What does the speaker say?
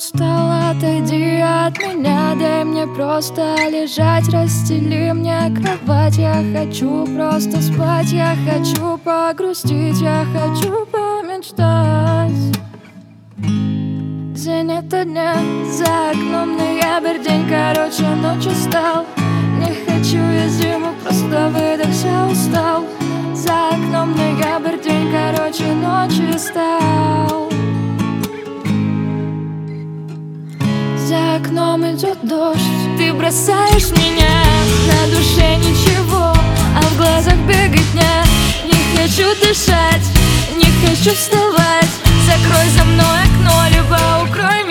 устала, отойди от меня. Дай мне просто лежать, расстели мне кровать. Я хочу просто спать, я хочу погрустить, я хочу помечтать. День ото дня, за окном ноябрь, день короче, ночью стал. Не хочу я зиму, просто выдохся, устал. За окном ноябрь, день короче, ночью стал. За окном идет дождь, ты бросаешь меня, на душе ничего, а в глазах беготня. Не хочу дышать, не хочу вставать. Закрой за мной окно, либо укрой меня.